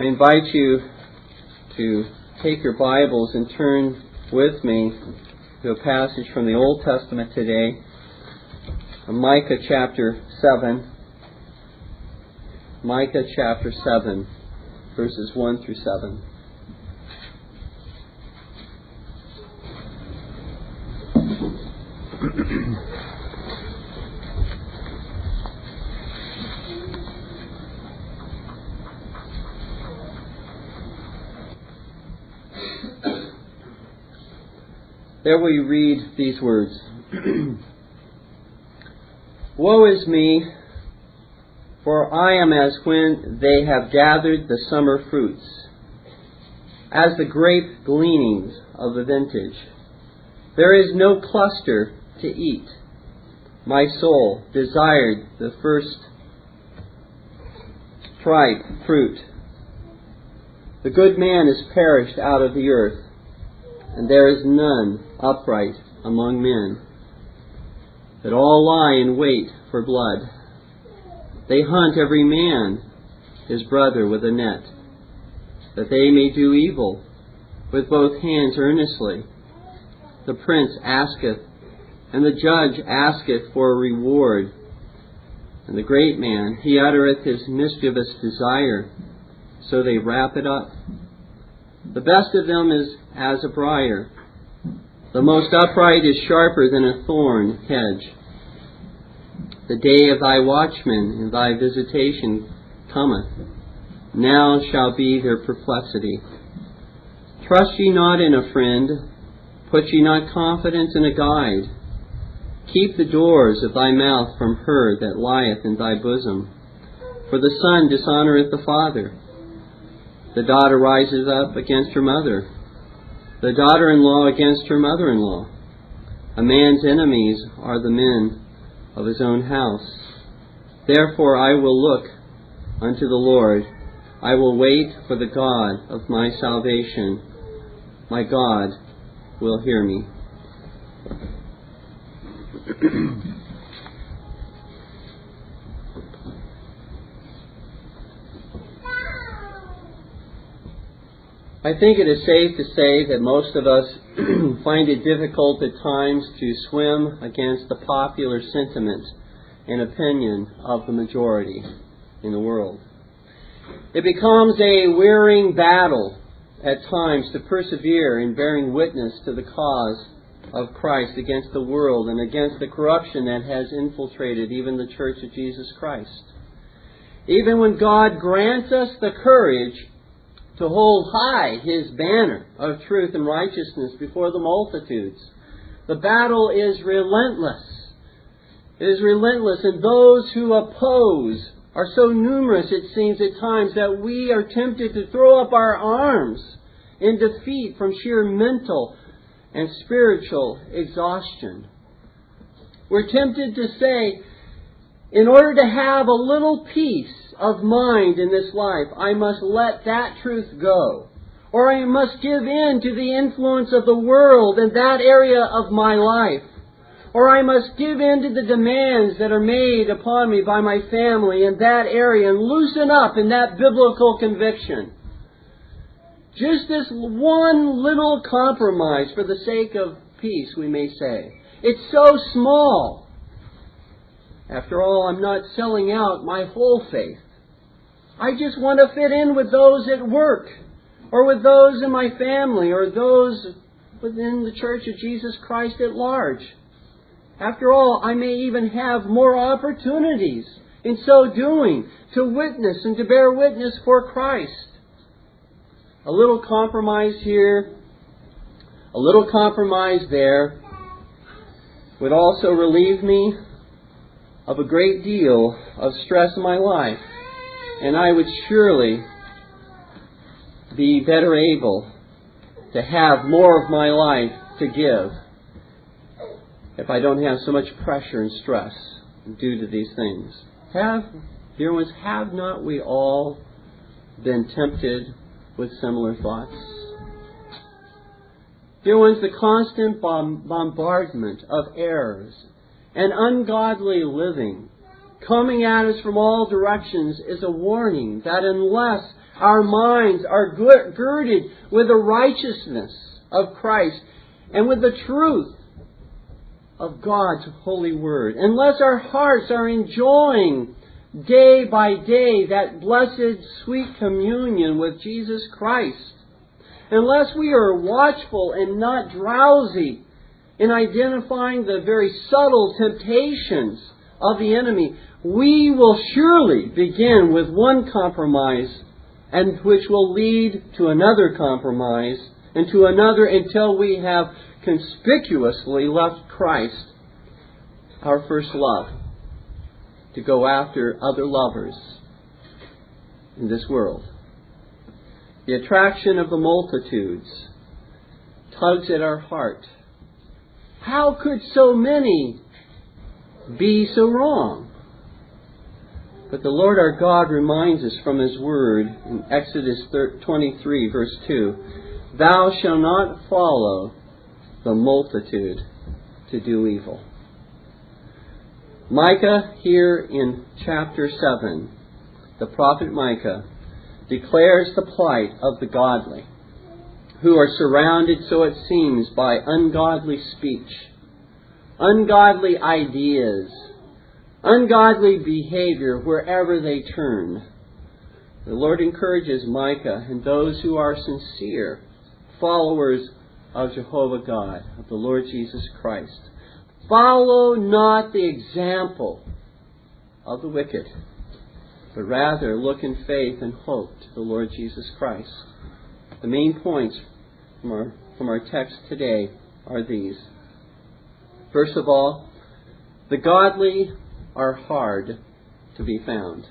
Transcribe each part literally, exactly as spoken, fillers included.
I invite you to take your Bibles and turn with me to a passage from the Old Testament today, Micah chapter seven. Micah chapter seven, verses one through seven. There we read these words. Woe is me, for I am as when they have gathered the summer fruits, as the grape gleanings of the vintage. There is no cluster to eat. My soul desired the first ripe fruit. The good man is perished out of the earth, and there is none upright among men, that all lie in wait for blood. They hunt every man his brother with a net, that they may do evil with both hands earnestly. The prince asketh, and the judge asketh for a reward. And the great man, he uttereth his mischievous desire, so they wrap it up. The best of them is as a briar. The most upright is sharper than a thorn hedge. The day of thy watchmen and thy visitation cometh. Now shall be their perplexity. Trust ye not in a friend. Put ye not confidence in a guide. Keep the doors of thy mouth from her that lieth in thy bosom. For the son dishonoureth the father. The daughter riseth up against her mother. The daughter-in-law against her mother-in-law. A man's enemies are the men of his own house. Therefore I will look unto the Lord. I will wait for the God of my salvation. My God will hear me. I think it is safe to say that most of us find it difficult at times to swim against the popular sentiment and opinion of the majority in the world. It becomes a wearing battle at times to persevere in bearing witness to the cause of Christ against the world and against the corruption that has infiltrated even the Church of Jesus Christ. Even when God grants us the courage to hold high His banner of truth and righteousness before the multitudes, the battle is relentless. It is relentless, and those who oppose are so numerous, it seems at times, that we are tempted to throw up our arms in defeat from sheer mental and spiritual exhaustion. We're tempted to say, in order to have a little peace of mind in this life, I must let that truth go. Or I must give in to the influence of the world in that area of my life. Or I must give in to the demands that are made upon me by my family in that area and loosen up in that biblical conviction. Just this one little compromise for the sake of peace, we may say. It's so small. After all, I'm not selling out my whole faith. I just want to fit in with those at work, or with those in my family, or those within the Church of Jesus Christ at large. After all, I may even have more opportunities in so doing to witness and to bear witness for Christ. A little compromise here, a little compromise there would also relieve me of a great deal of stress in my life. And I would surely be better able to have more of my life to give if I don't have so much pressure and stress due to these things. Have, dear ones, have not we all been tempted with similar thoughts? Dear ones, the constant bombardment of errors and ungodly living coming at us from all directions is a warning that unless Our minds are girded with the righteousness of Christ and with the truth of God's holy word. Unless our hearts are enjoying day by day that blessed sweet communion with Jesus Christ, unless we are watchful and not drowsy in identifying the very subtle temptations of the enemy, we will surely begin with one compromise, and which will lead to another compromise, and to another, until we have conspicuously left Christ, our first love, to go after other lovers in this world. The attraction of the multitudes tugs at our heart. How could so many be so wrong? But the Lord our God reminds us from His Word in Exodus twenty-three, verse two, "Thou shalt not follow the multitude to do evil." Micah, here in chapter seven, the prophet Micah, declares the plight of the godly, who are surrounded, so it seems, by ungodly speech, ungodly ideas, ungodly behavior wherever they turn. The Lord encourages Micah and those who are sincere followers of Jehovah God, of the Lord Jesus Christ. Follow not the example of the wicked, but rather look in faith and hope to the Lord Jesus Christ. The main points from our, from our text today are these. First of all, the godly are hard to be found.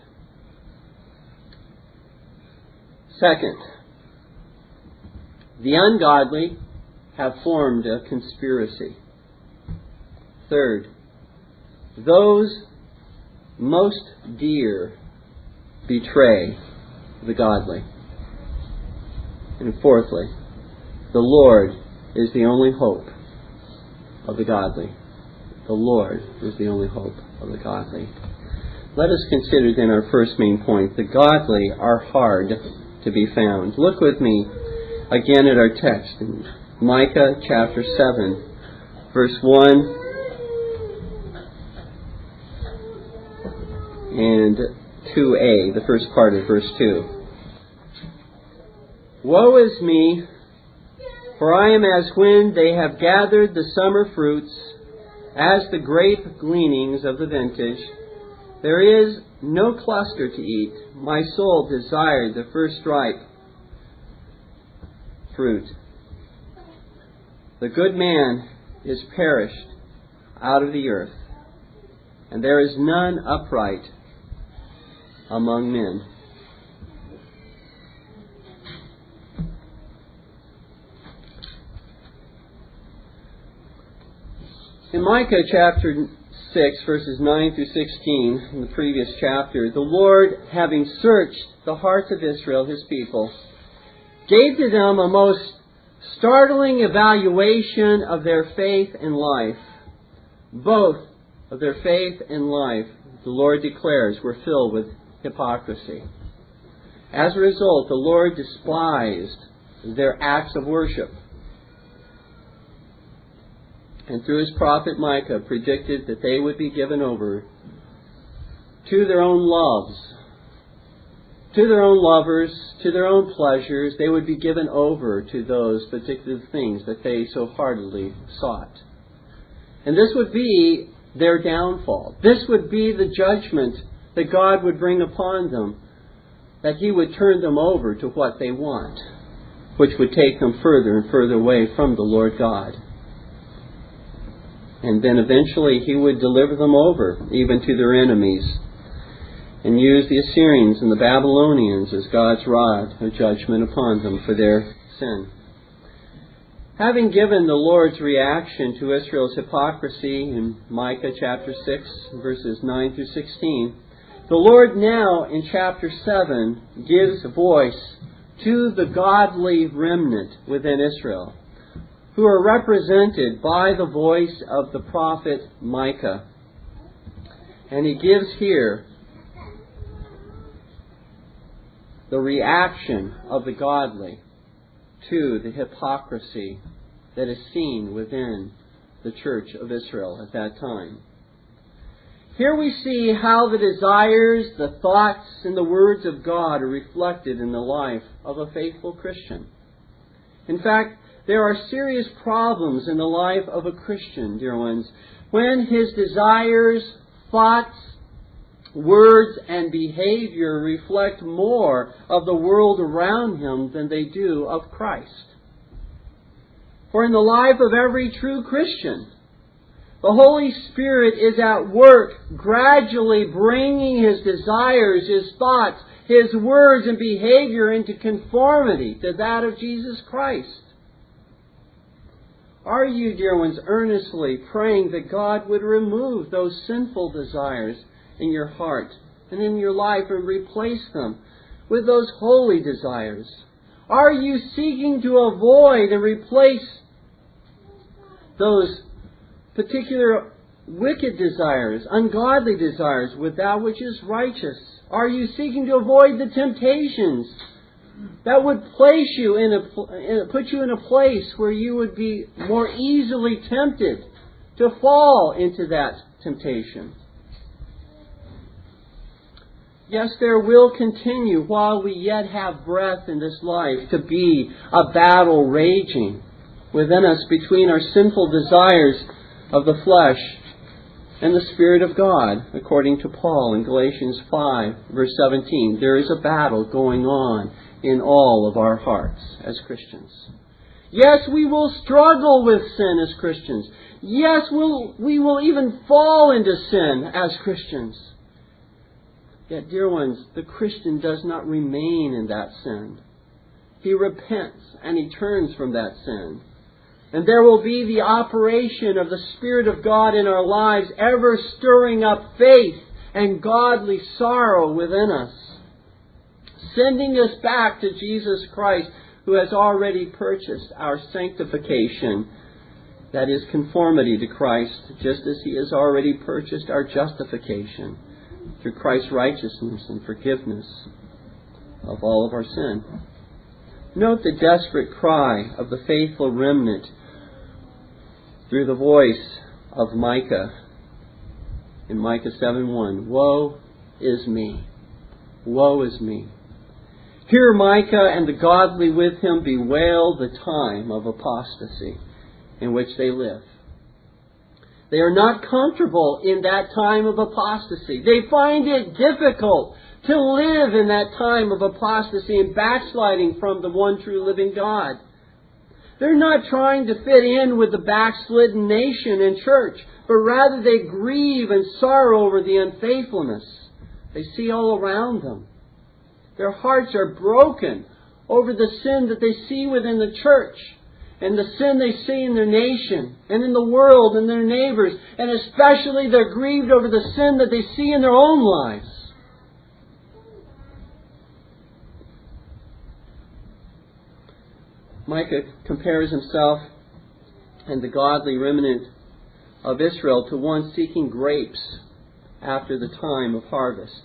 Second, the ungodly have formed a conspiracy. Third, those most dear betray the godly. And fourthly, the Lord is the only hope of the godly. The Lord is the only hope of the godly. Let us consider then our first main point. The godly are hard to be found. Look with me again at our text in Micah chapter seven, verse one and two a, the first part of verse two. "Woe is me, for I am as when they have gathered the summer fruits, as the grape gleanings of the vintage. There is no cluster to eat. My soul desired the first ripe fruit. The good man is perished out of the earth, and there is none upright among men." In Micah chapter six, verses nine through sixteen, in the previous chapter, the Lord, having searched the hearts of Israel, His people, gave to them a most startling evaluation of their faith and life. Both of their faith and life, the Lord declares, were filled with hypocrisy. As a result, the Lord despised their acts of worship, and through His prophet Micah predicted that they would be given over to their own loves, to their own lovers, to their own pleasures. They would be given over to those particular things that they so heartily sought. And this would be their downfall. This would be the judgment that God would bring upon them, that He would turn them over to what they want, which would take them further and further away from the Lord God. And then eventually He would deliver them over even to their enemies, and use the Assyrians and the Babylonians as God's rod of judgment upon them for their sin. Having given the Lord's reaction to Israel's hypocrisy in Micah chapter six, verses nine through sixteen, the Lord now in chapter seven gives voice to the godly remnant within Israel, who are represented by the voice of the prophet Micah. And he gives here the reaction of the godly to the hypocrisy that is seen within the church of Israel at that time. Here we see how the desires, the thoughts, and the words of God are reflected in the life of a faithful Christian. In fact, there are serious problems in the life of a Christian, dear ones, when his desires, thoughts, words, and behavior reflect more of the world around him than they do of Christ. For in the life of every true Christian, the Holy Spirit is at work, gradually bringing his desires, his thoughts, his words, and behavior into conformity to that of Jesus Christ. Are you, dear ones, earnestly praying that God would remove those sinful desires in your heart and in your life and replace them with those holy desires? Are you seeking to avoid and replace those particular wicked desires, ungodly desires, with that which is righteous? Are you seeking to avoid the temptations that would place you in a, put you in a place where you would be more easily tempted to fall into that temptation? Yes, there will continue, while we yet have breath in this life, to be a battle raging within us between our sinful desires of the flesh and the Spirit of God, according to Paul in Galatians five, verse seventeen. There is a battle going on in all of our hearts as Christians. Yes, we will struggle with sin as Christians. Yes, we'll, we will even fall into sin as Christians. Yet, dear ones, the Christian does not remain in that sin. He repents and he turns from that sin. And there will be the operation of the Spirit of God in our lives, ever stirring up faith and godly sorrow within us, sending us back to Jesus Christ, who has already purchased our sanctification, that is, conformity to Christ, just as He has already purchased our justification through Christ's righteousness and forgiveness of all of our sin. Note the desperate cry of the faithful remnant through the voice of Micah in Micah seven one. Woe is me! Woe is me! Here Micah and the godly with him bewail the time of apostasy in which they live. They are not comfortable in that time of apostasy. They find it difficult to live in that time of apostasy and backsliding from the one true living God. They're not trying to fit in with the backslidden nation and church, but rather they grieve and sorrow over the unfaithfulness they see all around them. Their hearts are broken over the sin that they see within the church, and the sin they see in their nation, and in the world, and their neighbors, and especially they're grieved over the sin that they see in their own lives. Micah compares himself and the godly remnant of Israel to one seeking grapes after the time of harvest.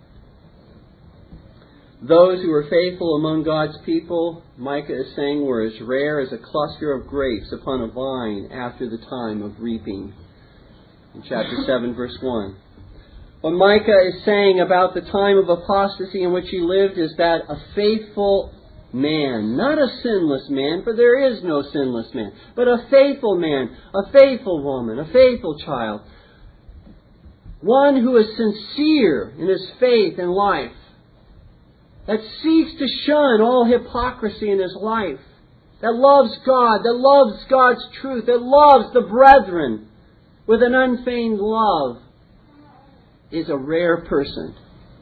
Those who were faithful among God's people, Micah is saying, were as rare as a cluster of grapes upon a vine after the time of reaping. In chapter seven, verse one. What Micah is saying about the time of apostasy in which he lived is that a faithful man, not a sinless man, for there is no sinless man, but a faithful man, a faithful woman, a faithful child, one who is sincere in his faith and life, that seeks to shun all hypocrisy in his life, that loves God, that loves God's truth, that loves the brethren with an unfeigned love, is a rare person.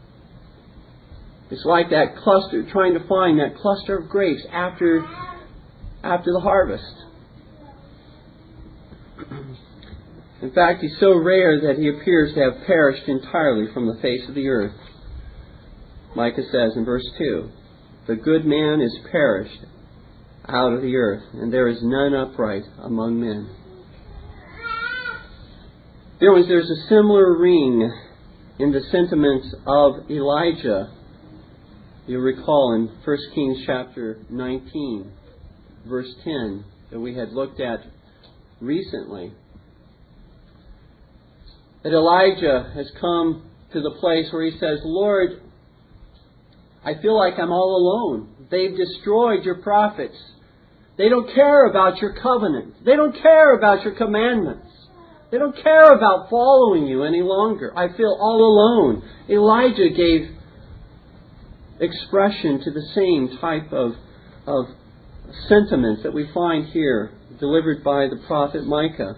It's like that cluster, trying to find that cluster of grapes after, after the harvest. In fact, he's so rare that he appears to have perished entirely from the face of the earth. Micah says in verse two, the good man is perished out of the earth, and there is none upright among men. There was, there's a similar ring in the sentiments of Elijah You'll recall in First Kings chapter nineteen, verse ten, that we had looked at recently, that Elijah has come to the place where he says, Lord, I feel like I'm all alone. They've destroyed your prophets. They don't care about your covenant. They don't care about your commandments. They don't care about following you any longer. I feel all alone. Elijah gave expression to the same type of, of sentiments that we find here, delivered by the prophet Micah.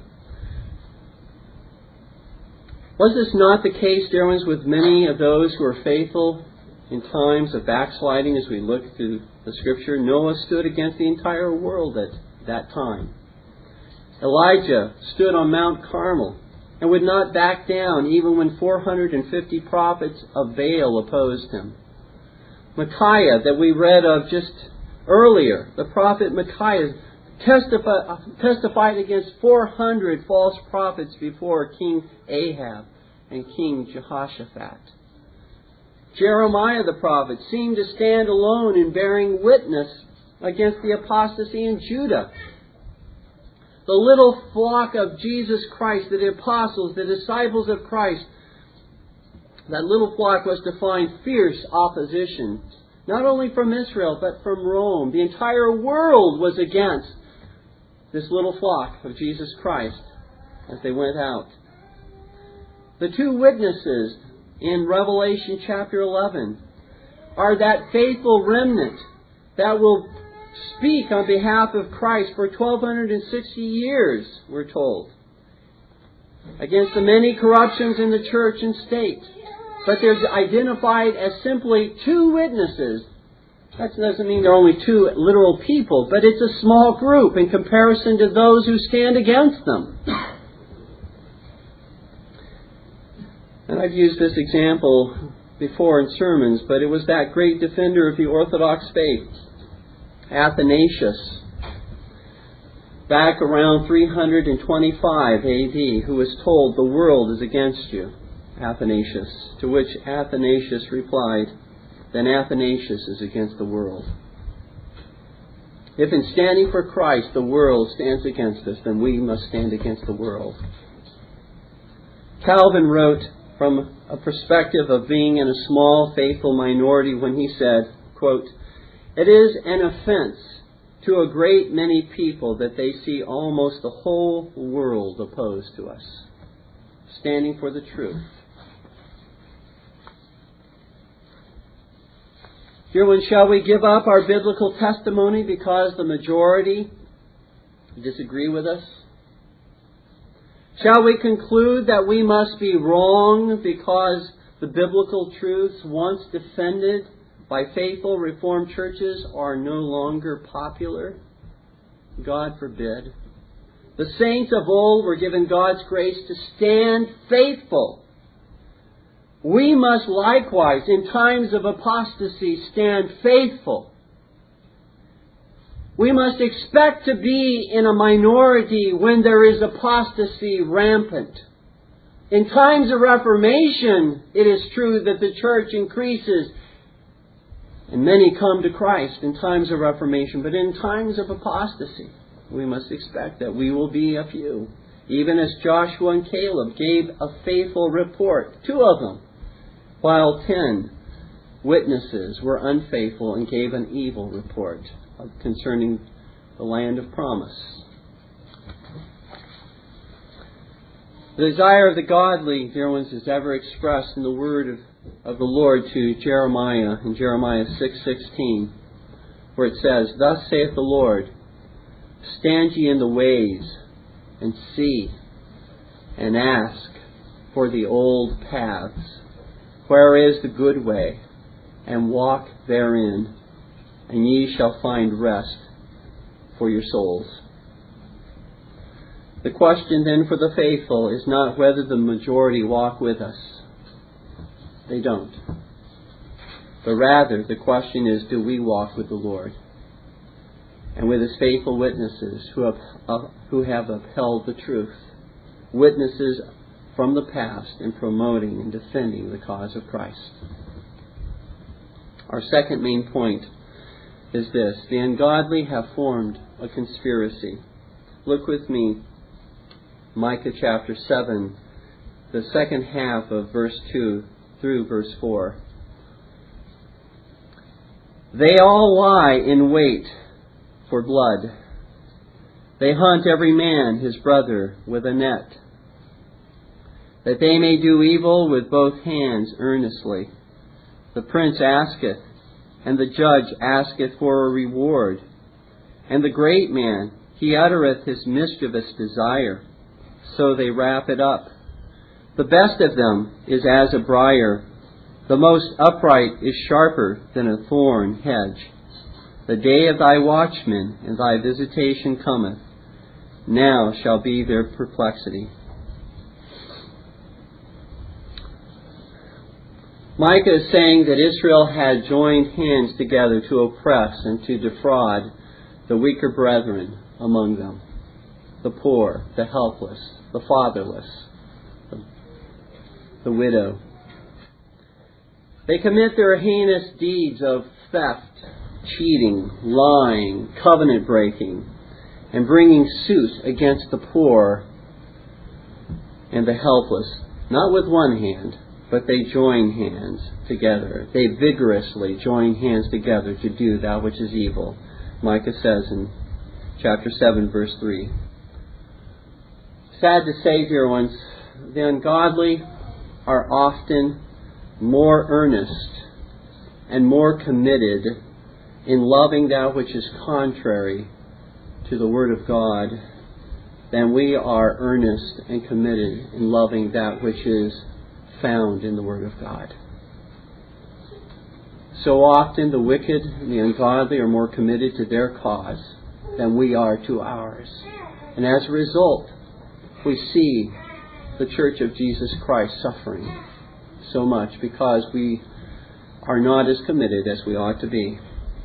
Was this not the case, dear ones, with many of those who were faithful in times of backsliding? As we look through the Scripture, Noah stood against the entire world at that time. Elijah stood on Mount Carmel and would not back down even when four hundred fifty prophets of Baal opposed him. Micaiah, that we read of just earlier, the prophet Micaiah testified, testified against four hundred false prophets before King Ahab and King Jehoshaphat. Jeremiah the prophet seemed to stand alone in bearing witness against the apostasy in Judah. The little flock of Jesus Christ, the apostles, the disciples of Christ, that little flock was to find fierce opposition, not only from Israel, but from Rome. The entire world was against this little flock of Jesus Christ as they went out. The two witnesses in Revelation chapter eleven are that faithful remnant that will speak on behalf of Christ for twelve sixty years, we're told, against the many corruptions in the church and state. But they're identified as simply two witnesses. That doesn't mean there are only two literal people, but it's a small group in comparison to those who stand against them. And I've used this example before in sermons, but it was that great defender of the Orthodox faith, Athanasius, back around three hundred twenty-five A D, who was told, the world is against you, Athanasius. To which Athanasius replied, then Athanasius is against the world. If in standing for Christ the world stands against us, then we must stand against the world. Calvin wrote from a perspective of being in a small, faithful minority when he said, quote, it is an offense to a great many people that they see almost the whole world opposed to us, standing for the truth. Dear ones, shall we give up our biblical testimony because the majority disagree with us? Shall we conclude that we must be wrong because the biblical truths once defended by faithful Reformed churches are no longer popular? God forbid. The saints of old were given God's grace to stand faithful. We must likewise, in times of apostasy, stand faithful. We must expect to be in a minority when there is apostasy rampant. In times of Reformation, it is true that the church increases and many come to Christ in times of Reformation. But in times of apostasy, we must expect that we will be a few. Even as Joshua and Caleb gave a faithful report, two of them, while ten witnesses were unfaithful and gave an evil report concerning the land of promise. The desire of the godly, dear ones, is ever expressed in the word of, of the Lord to Jeremiah in Jeremiah six sixteen, where it says, thus saith the Lord, stand ye in the ways, and see, and ask for the old paths, where is the good way, and walk therein, and ye shall find rest for your souls. The question then for the faithful is not whether the majority walk with us. They don't. But rather, the question is, do we walk with the Lord and with His faithful witnesses who have, uh, who have upheld the truth, witnesses from the past in promoting and defending the cause of Christ. Our second main point is this: the ungodly have formed a conspiracy. Look with me, Micah chapter seven, the second half of verse two through verse four. They all lie in wait for blood. They hunt every man his brother with a net, that they may do evil with both hands earnestly. The prince asketh, and the judge asketh for a reward. And the great man, he uttereth his mischievous desire, so they wrap it up. The best of them is as a briar, the most upright is sharper than a thorn hedge. The day of thy watchmen and thy visitation cometh, now shall be their perplexity. Micah is saying that Israel had joined hands together to oppress and to defraud the weaker brethren among them, the poor, the helpless, the fatherless, the, the widow. They commit their heinous deeds of theft, cheating, lying, covenant breaking, and bringing suit against the poor and the helpless, not with one hand, but they join hands together. They vigorously join hands together to do that which is evil. Micah says in chapter seven, verse three. Sad to say, dear ones, the ungodly are often more earnest and more committed in loving that which is contrary to the Word of God than we are earnest and committed in loving that which is found in the Word of God. So often the wicked and the ungodly are more committed to their cause than we are to ours. And as a result, we see the Church of Jesus Christ suffering so much because we are not as committed as we ought to be.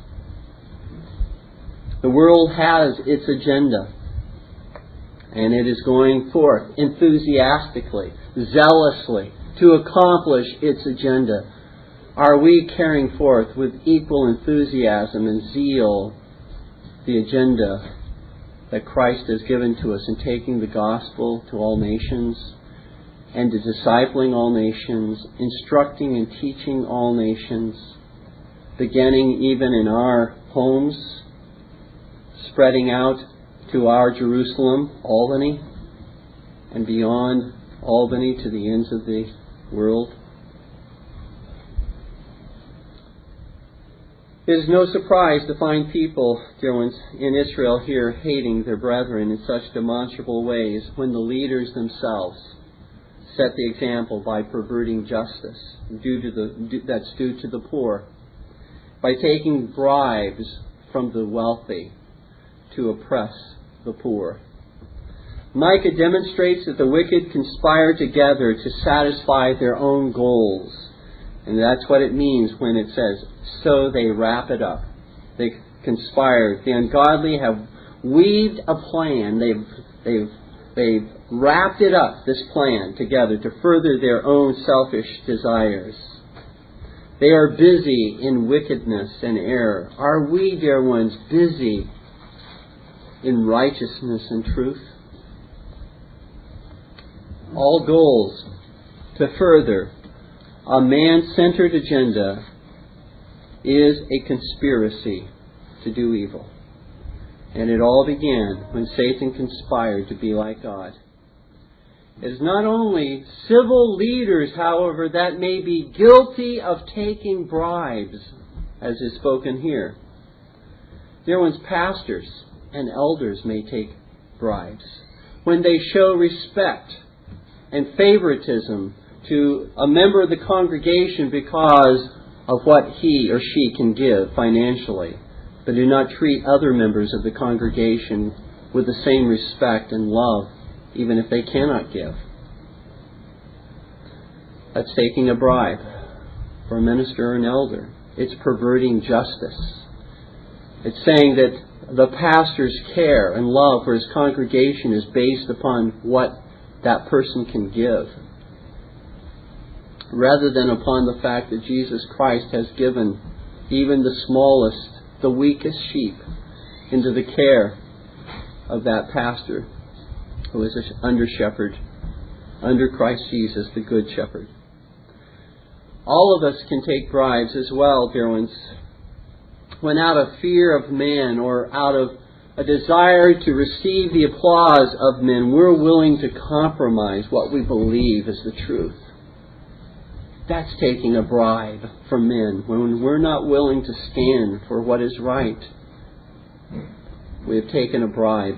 The world has its agenda, and it is going forth enthusiastically, zealously, to accomplish its agenda. Are we carrying forth with equal enthusiasm and zeal the agenda that Christ has given to us in taking the gospel to all nations and to discipling all nations, instructing and teaching all nations, beginning even in our homes, spreading out to our Jerusalem, Albany, and beyond Albany to the ends of the world? It is no surprise to find people, dear ones, in Israel here hating their brethren in such demonstrable ways when the leaders themselves set the example by perverting justice due to the, that's due to the poor, by taking bribes from the wealthy to oppress the poor. Micah demonstrates that the wicked conspire together to satisfy their own goals. And that's what it means when it says, so they wrap it up. They conspire. The ungodly have weaved a plan. They've, they've, they've wrapped it up, this plan, together to further their own selfish desires. They are busy in wickedness and error. Are we, dear ones, busy in righteousness and truth? All goals to further a man-centered agenda is a conspiracy to do evil. And it all began when Satan conspired to be like God. It is not only civil leaders, however, that may be guilty of taking bribes, as is spoken here. Dear ones, pastors and elders may take bribes when they show respect and favoritism to a member of the congregation because of what he or she can give financially, but do not treat other members of the congregation with the same respect and love, even if they cannot give. That's taking a bribe for a minister or an elder. It's perverting justice. It's saying that the pastor's care and love for his congregation is based upon what that person can give, rather than upon the fact that Jesus Christ has given even the smallest, the weakest sheep into the care of that pastor who is an under-shepherd, under Christ Jesus, the Good Shepherd. All of us can take bribes as well, dear ones, when out of fear of man or out of a desire to receive the applause of men, we're willing to compromise what we believe is the truth. That's taking a bribe from men. When we're not willing to stand for what is right, we have taken a bribe.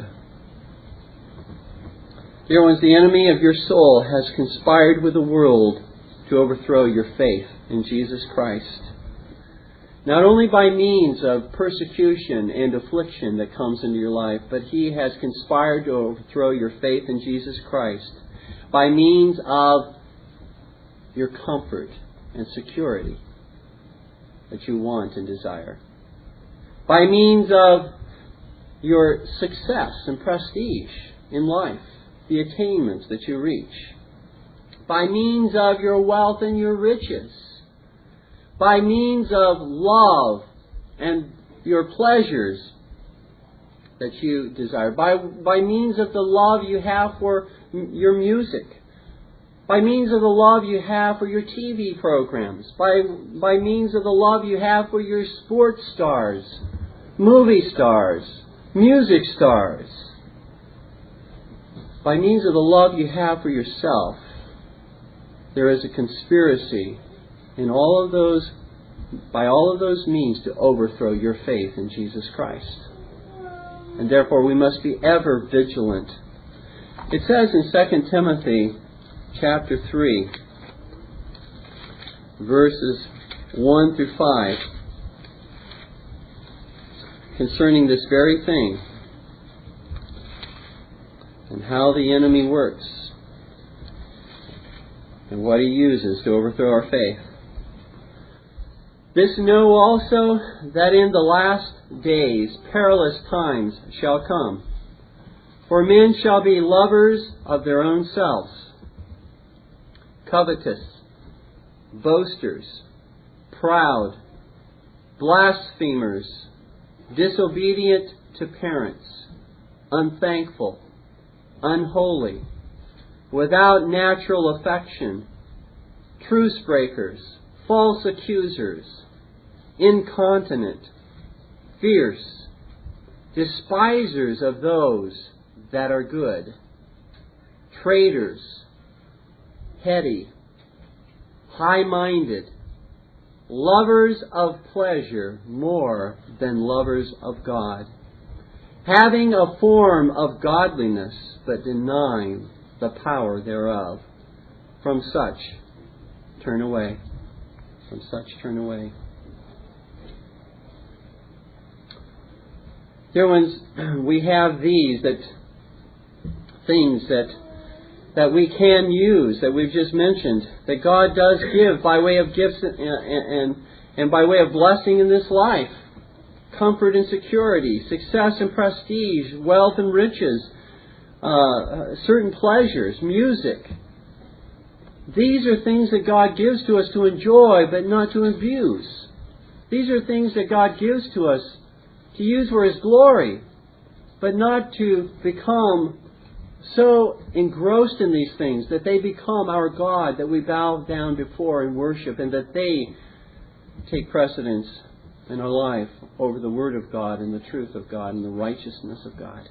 Dear ones, the enemy of your soul has conspired with the world to overthrow your faith in Jesus Christ. Not only by means of persecution and affliction that comes into your life, but he has conspired to overthrow your faith in Jesus Christ by means of your comfort and security that you want and desire. By means of your success and prestige in life, the attainments that you reach. By means of your wealth and your riches. By means of love and your pleasures that you desire. By, by means of the love you have for m- your music. By means of the love you have for your T V programs. By, by means of the love you have for your sports stars, movie stars, music stars. By means of the love you have for yourself. There is a conspiracy in all of those, by all of those means, to overthrow your faith in Jesus Christ. And therefore we must be ever vigilant. It says in Second Timothy chapter three, verses one through five, concerning this very thing and how the enemy works and what he uses to overthrow our faith. This know also, that in the last days perilous times shall come. For men shall be lovers of their own selves, covetous, boasters, proud, blasphemers, disobedient to parents, unthankful, unholy, without natural affection, truce breakers, false accusers, incontinent, fierce, despisers of those that are good, traitors, heady, high-minded, lovers of pleasure more than lovers of God, having a form of godliness, but denying the power thereof. From such turn away. From such turn away. Dear ones, we have these that things that that we can use, that we've just mentioned, that God does give by way of gifts and, and, and by way of blessing in this life. Comfort and security, success and prestige, wealth and riches, uh, certain pleasures, music. These are things that God gives to us to enjoy, but not to abuse. These are things that God gives to us to use for His glory, but not to become so engrossed in these things that they become our God, that we bow down before and worship, and that they take precedence in our life over the Word of God and the truth of God and the righteousness of God.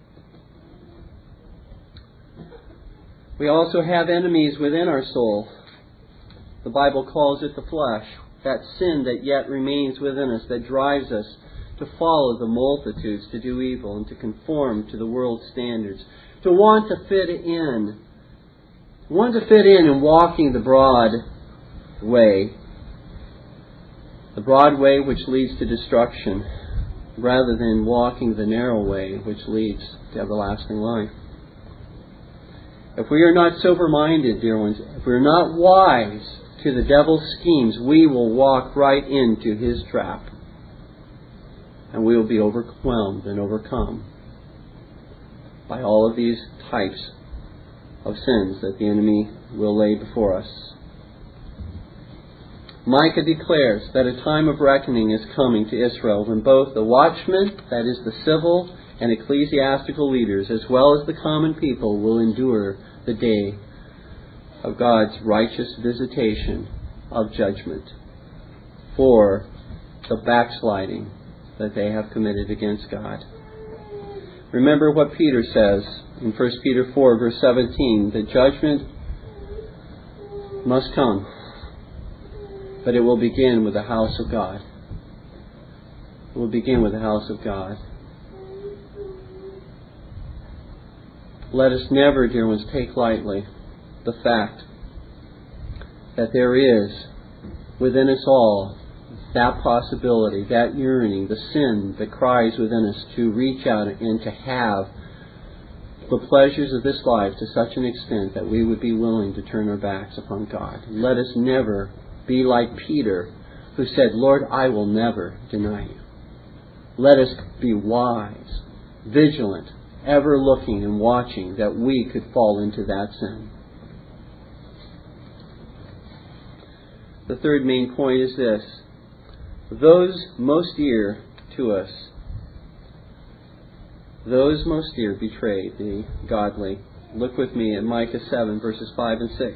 We also have enemies within our soul. The Bible calls it the flesh, that sin that yet remains within us, that drives us to follow the multitudes, to do evil, and to conform to the world's standards, to want to fit in, want to fit in in walking the broad way, the broad way which leads to destruction, rather than walking the narrow way which leads to everlasting life. If we are not sober-minded, dear ones, if we are not wise to the devil's schemes, we will walk right into his trap. And we will be overwhelmed and overcome by all of these types of sins that the enemy will lay before us. Micah declares that a time of reckoning is coming to Israel when both the watchmen, that is the civil and ecclesiastical leaders, as well as the common people, will endure the day of God's righteous visitation of judgment for the backsliding that they have committed against God. Remember what Peter says in First Peter four, verse seventeen, that judgment must come, but it will begin with the house of God. It will begin with the house of God. Let us never, dear ones, take lightly the fact that there is within us all that possibility, that yearning, the sin that cries within us to reach out and to have the pleasures of this life to such an extent that we would be willing to turn our backs upon God. Let us never be like Peter, who said, Lord, I will never deny you. Let us be wise, vigilant, ever looking and watching that we could fall into that sin. The third main point is this. Those most dear to us, those most dear betrayed the godly. Look with me at Micah seven, verses five and six.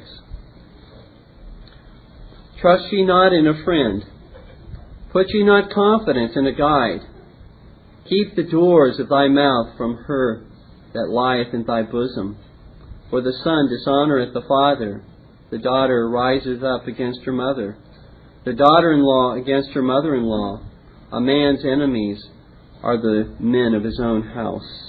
Trust ye not in a friend. Put ye not confidence in a guide. Keep the doors of thy mouth from her that lieth in thy bosom. For the son dishonoureth the father. The daughter riseth up against her mother. The daughter-in-law against her mother-in-law. A man's enemies are the men of his own house.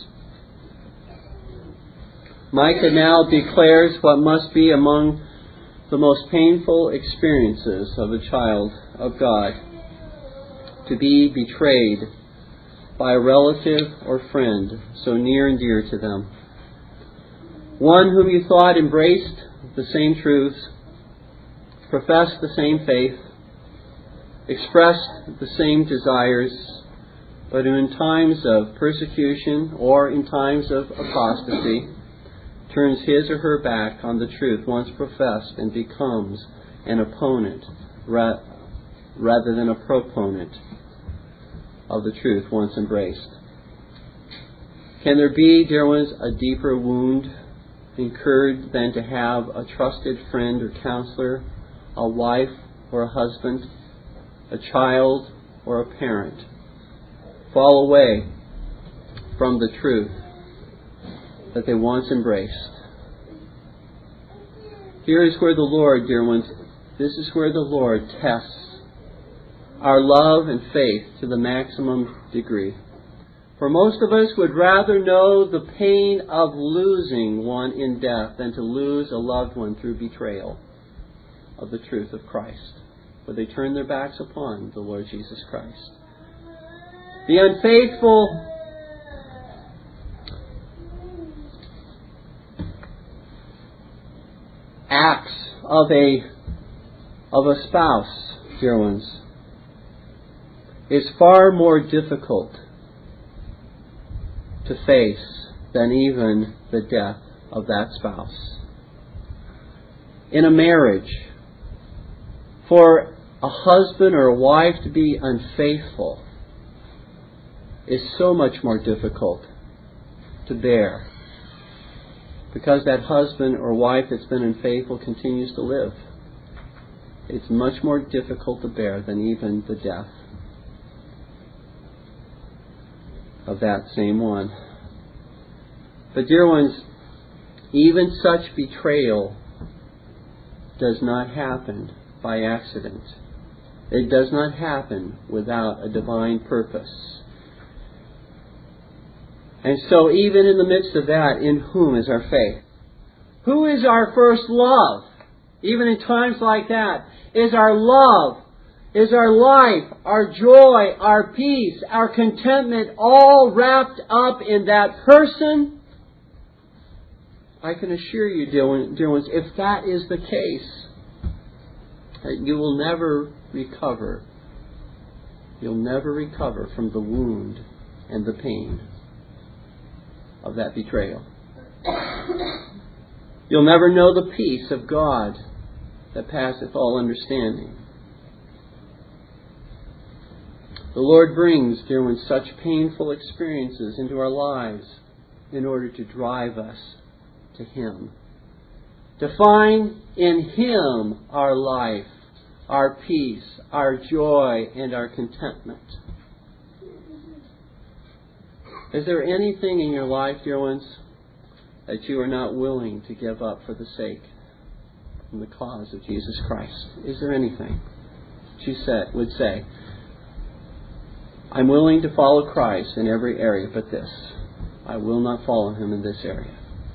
Micah now declares what must be among the most painful experiences of a child of God: to be betrayed by a relative or friend so near and dear to them. One whom you thought embraced the same truths, professed the same faith, expressed the same desires, but who in times of persecution or in times of apostasy turns his or her back on the truth once professed and becomes an opponent ra- rather than a proponent of the truth once embraced. Can there be, dear ones, a deeper wound incurred than to have a trusted friend or counselor, a wife or a husband, a child or a parent fall away from the truth that they once embraced? Here is where the Lord, dear ones, this is where the Lord tests our love and faith to the maximum degree. For most of us would rather know the pain of losing one in death than to lose a loved one through betrayal of the truth of Christ, where they turn their backs upon the Lord Jesus Christ. The unfaithful acts of a of a spouse, dear ones, is far more difficult to face than even the death of that spouse. In a marriage, for a husband or a wife to be unfaithful is so much more difficult to bear, because that husband or wife that's been unfaithful continues to live. It's much more difficult to bear than even the death of that same one. But dear ones, even such betrayal does not happen by accident. It does not happen without a divine purpose. And so even in the midst of that, in whom is our faith? Who is our first love? Even in times like that, is our love, is our life, our joy, our peace, our contentment all wrapped up in that person? I can assure you, dear ones, if that is the case, that you will never recover. You'll never recover from the wound and the pain of that betrayal. You'll never know the peace of God that passeth all understanding The Lord brings, dear ones, such painful experiences into our lives in order to drive us to Him. To find in Him our life, our peace, our joy, and our contentment. Is there anything in your life, dear ones, that you are not willing to give up for the sake and the cause of Jesus Christ? Is there anything that you said, would say, I'm willing to follow Christ in every area but this. I will not follow Him in this area.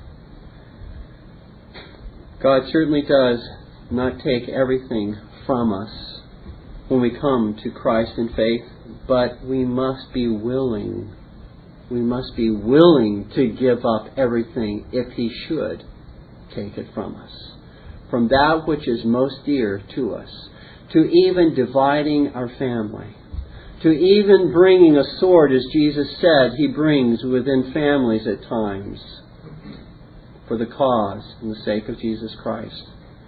God certainly does not take everything from us when we come to Christ in faith, but we must be willing. We must be willing to give up everything if He should take it from us. From that which is most dear to us, to even dividing our family, to even bringing a sword, as Jesus said He brings within families at times, for the cause and the sake of Jesus Christ.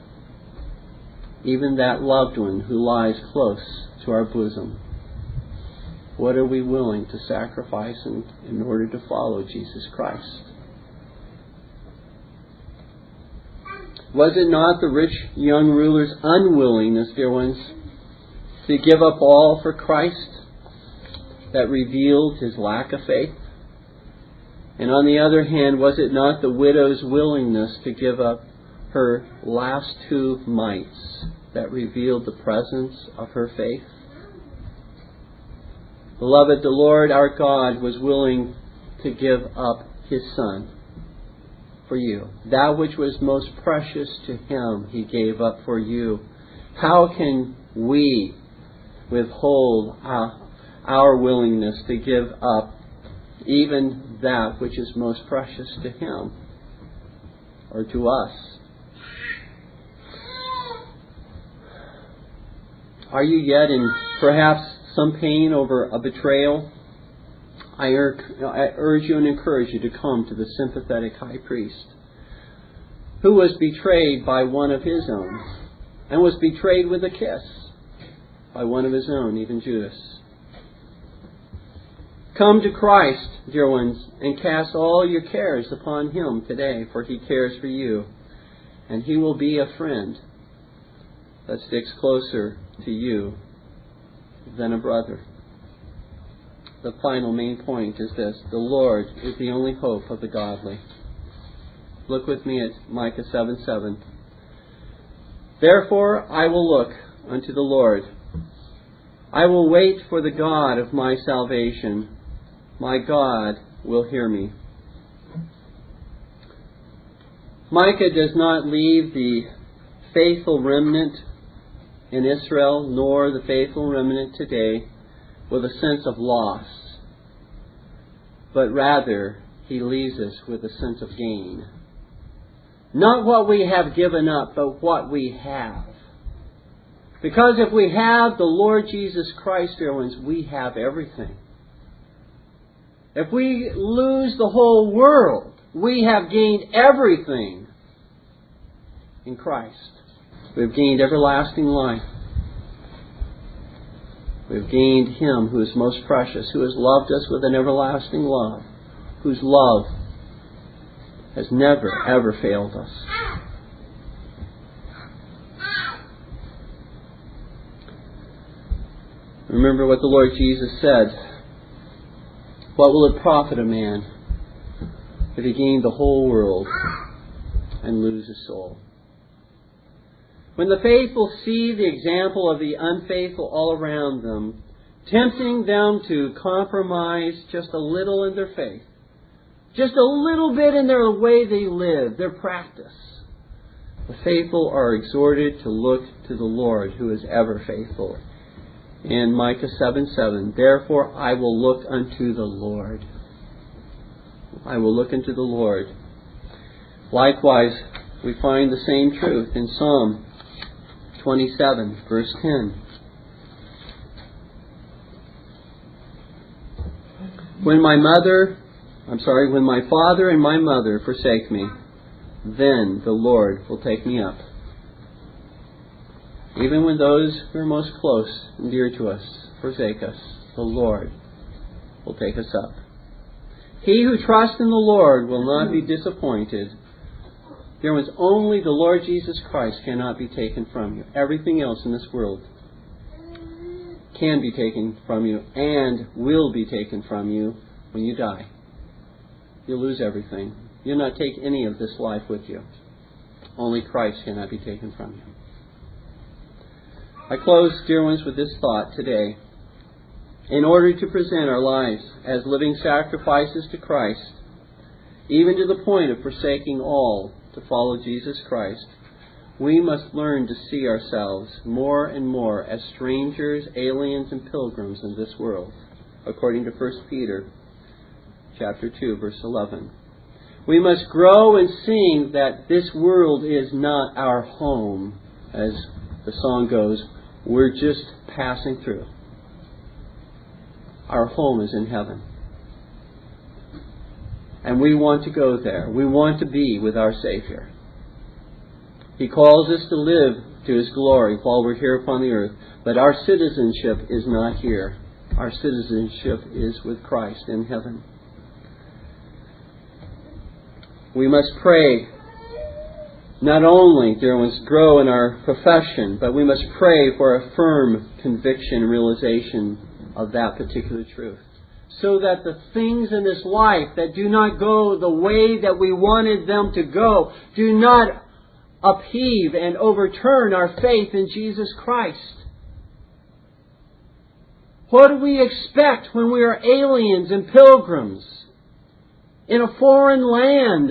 Even that loved one who lies close to our bosom. What are we willing to sacrifice in, in order to follow Jesus Christ? Was it not the rich young ruler's unwillingness, dear ones, to give up all for Christ that revealed his lack of faith? And on the other hand, was it not the widow's willingness to give up her last two mites that revealed the presence of her faith? Beloved, the Lord our God was willing to give up His Son for you. That which was most precious to Him, He gave up for you. How can we withhold our, our willingness to give up even that which is most precious to Him or to us? Are you yet in perhaps some pain over a betrayal? I, ur- I urge you and encourage you to come to the sympathetic high priest who was betrayed by one of his own and was betrayed with a kiss by one of his own, even Judas. Come to Christ, dear ones, and cast all your cares upon Him today, for He cares for you, and He will be a friend that sticks closer to you than a brother. The final main point is this: the Lord is the only hope of the godly. Look with me at Micah seven seven. Therefore I will look unto the Lord. I will wait for the God of my salvation. My God will hear me. Micah does not leave the faithful remnant in Israel, nor the faithful remnant today, with a sense of loss, but rather he leaves us with a sense of gain. Not what we have given up, but what we have. Because if we have the Lord Jesus Christ, dear ones, we have everything. If we lose the whole world, we have gained everything in Christ. We've gained everlasting life. We've gained Him who is most precious, who has loved us with an everlasting love, whose love has never, ever failed us. Remember what the Lord Jesus said. What will it profit a man if he gain the whole world and lose his soul? When the faithful see the example of the unfaithful all around them, tempting them to compromise just a little in their faith, just a little bit in their way they live, their practice, the faithful are exhorted to look to the Lord who is ever faithful. In Micah seven seven, therefore I will look unto the Lord. I will look unto the Lord. Likewise, we find the same truth in Psalm twenty-seven, verse ten. When my mother, I'm sorry, when my father and my mother forsake me, then the Lord will take me up. Even when those who are most close and dear to us forsake us, the Lord will take us up. He who trusts in the Lord will not be disappointed. There was only the Lord Jesus Christ cannot be taken from you. Everything else in this world can be taken from you and will be taken from you when you die. You'll lose everything. You'll not take any of this life with you. Only Christ cannot be taken from you. I close, dear ones, with this thought today. In order to present our lives as living sacrifices to Christ, even to the point of forsaking all to follow Jesus Christ, we must learn to see ourselves more and more as strangers, aliens, and pilgrims in this world, according to First Peter chapter two, verse eleven. We must grow in seeing that this world is not our home. As the song goes, we're just passing through. Our home is in heaven. And we want to go there. We want to be with our Savior. He calls us to live to His glory while we're here upon the earth. But our citizenship is not here. Our citizenship is with Christ in heaven. We must pray, not only, dear ones, grow in our profession, but we must pray for a firm conviction and realization of that particular truth. So that the things in this life that do not go the way that we wanted them to go do not upheave and overturn our faith in Jesus Christ. What do we expect when we are aliens and pilgrims in a foreign land?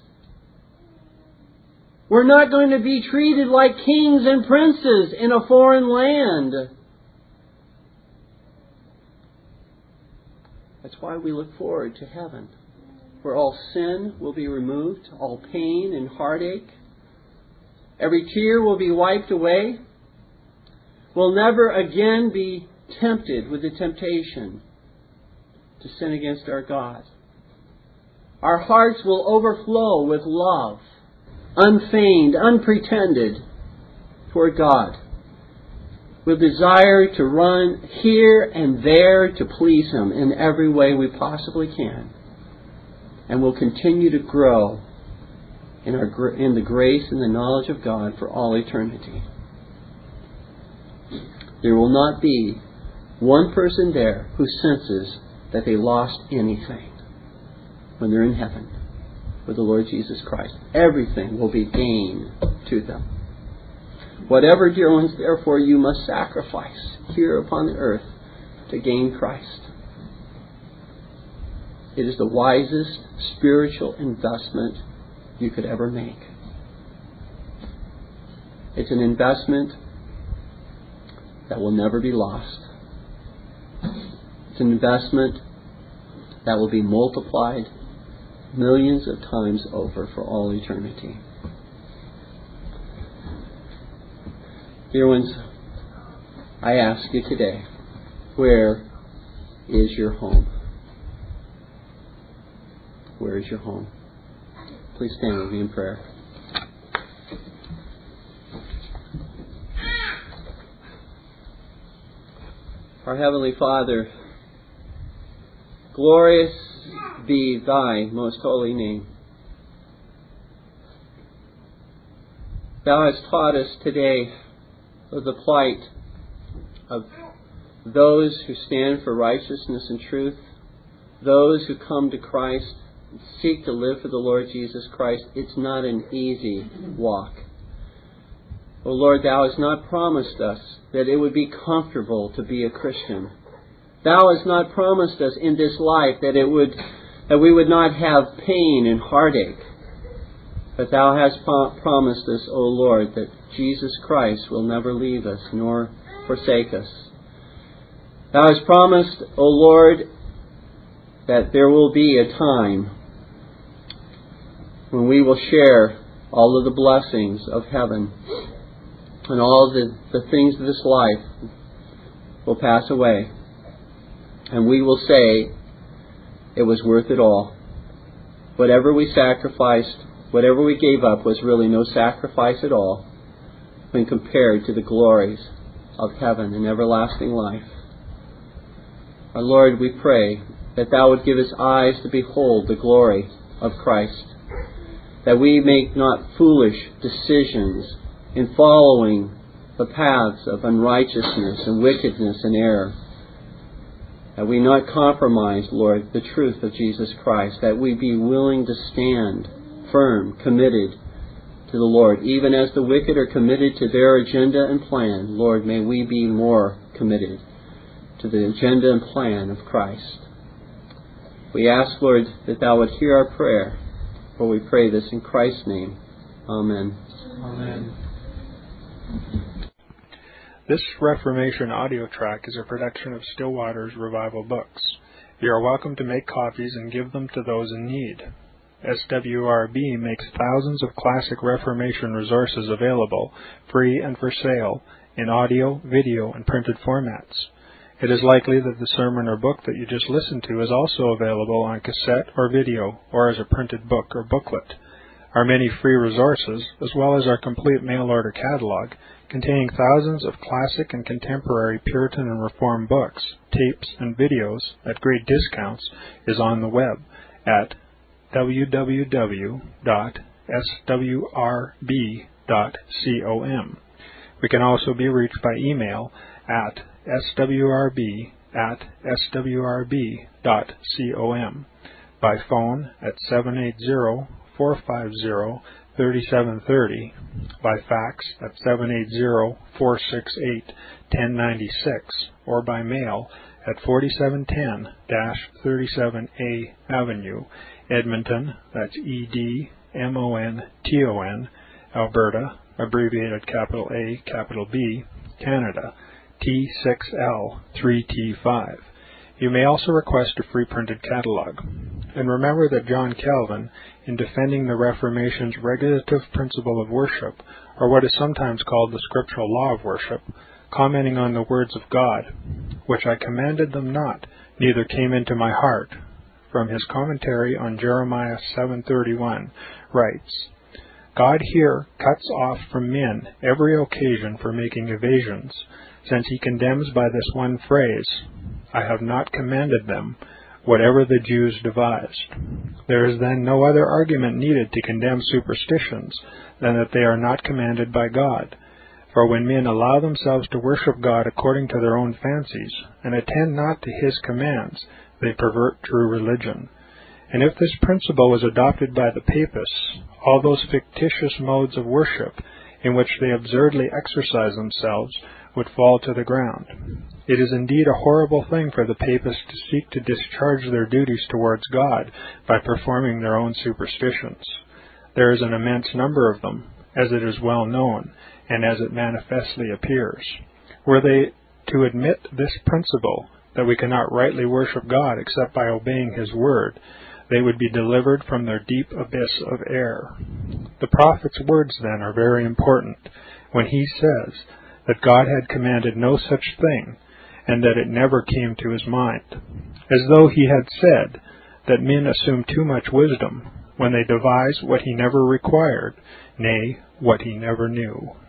We're not going to be treated like kings and princes in a foreign land. That's why we look forward to heaven, where all sin will be removed, all pain and heartache. Every tear will be wiped away. We'll never again be tempted with the temptation to sin against our God. Our hearts will overflow with love, unfeigned, unpretended, toward God, with desire to run here and there to please Him in every way we possibly can. And we'll continue to grow in, our, in the grace and the knowledge of God for all eternity. There will not be one person there who senses that they lost anything when they're in heaven with the Lord Jesus Christ. Everything will be gain to them. Whatever, dear ones, therefore, you must sacrifice here upon the earth to gain Christ. It is the wisest spiritual investment you could ever make. It's an investment that will never be lost. It's an investment that will be multiplied millions of times over for all eternity. Dear ones, I ask you today, where is your home? Where is your home? Please stand with me in prayer. Our Heavenly Father, glorious be Thy most holy name. Thou hast taught us today of the plight of those who stand for righteousness and truth, those who come to Christ and seek to live for the Lord Jesus Christ. It's not an easy walk. O Lord, Thou hast not promised us that it would be comfortable to be a Christian. Thou hast not promised us in this life that it would that we would not have pain and heartache. But Thou hast promised us, O Lord, that Jesus Christ will never leave us nor forsake us. Thou hast promised, O Lord, that there will be a time when we will share all of the blessings of heaven, and all the, the things of this life will pass away. And we will say, it was worth it all. Whatever we sacrificed, whatever we gave up was really no sacrifice at all when compared to the glories of heaven and everlasting life. Our Lord, we pray that Thou would give us eyes to behold the glory of Christ, that we make not foolish decisions in following the paths of unrighteousness and wickedness and error, that we not compromise, Lord, the truth of Jesus Christ, that we be willing to stand firm, committed to the Lord. Even as the wicked are committed to their agenda and plan, Lord, may we be more committed to the agenda and plan of Christ. We ask, Lord, that Thou would hear our prayer, for we pray this in Christ's name. Amen. Amen. This Reformation audio track is a production of Still Waters Revival Books. You are welcome to make copies and give them to those in need. S W R B makes thousands of classic Reformation resources available, free and for sale, in audio, video, and printed formats. It is likely that the sermon or book that you just listened to is also available on cassette or video, or as a printed book or booklet. Our many free resources, as well as our complete mail-order catalog, containing thousands of classic and contemporary Puritan and Reformed books, tapes, and videos at great discounts, is on the web at w w w dot s w r b dot com. We can also be reached by email at s w r b at s w r b dot com, by phone at seven eight zero, four five zero, three seven three zero, by fax at seven eight zero, four six eight, one zero nine six, or by mail at forty-seven ten thirty-seven A Avenue, Edmonton, that's E D M O N T O N, Alberta, abbreviated capital A, capital B, Canada, T six L three T five. You may also request a free printed catalog. And remember that John Calvin, in defending the Reformation's regulative principle of worship, or what is sometimes called the scriptural law of worship, commenting on the words of God, which I commanded them not, neither came into my heart, from his commentary on Jeremiah seven thirty-one, writes, God here cuts off from men every occasion for making evasions, since he condemns by this one phrase, I have not commanded them, whatever the Jews devised. There is then no other argument needed to condemn superstitions than that they are not commanded by God. For when men allow themselves to worship God according to their own fancies, and attend not to his commands, they pervert true religion. And if this principle was adopted by the papists, all those fictitious modes of worship in which they absurdly exercise themselves would fall to the ground. It is indeed a horrible thing for the papists to seek to discharge their duties towards God by performing their own superstitions. There is an immense number of them, as it is well known, and as it manifestly appears. Were they to admit this principle, that we cannot rightly worship God except by obeying his word, they would be delivered from their deep abyss of error. The prophet's words, then, are very important, when he says that God had commanded no such thing, and that it never came to his mind, as though he had said that men assume too much wisdom when they devise what he never required, nay, what he never knew.